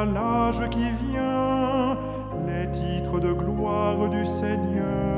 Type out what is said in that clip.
l'âge qui vient, les titres de gloire du Seigneur.